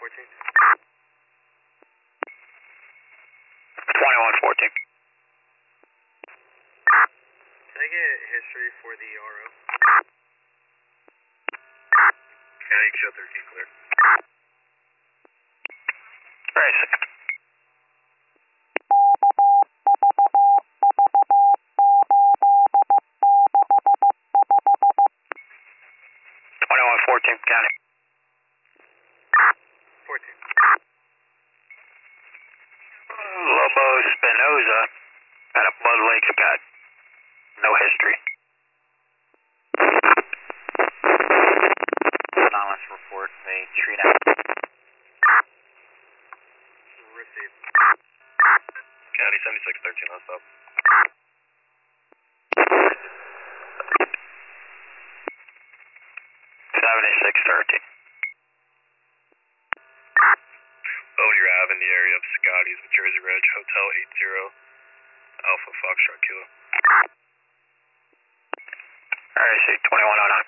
2114. 2114. Can I get history for the RO? Yeah, you can show 13 clear. Very sick. County. 14. Lobo Spinoza at a Bud Lake's got no history. Anonymous report, a tree down. Received. County 7613, let's stop. 7613. Bodie Ave in the area of Scotty's, Jersey Ridge, Hotel 80, Alpha Foxtrot Kilo. Alright, see 2109.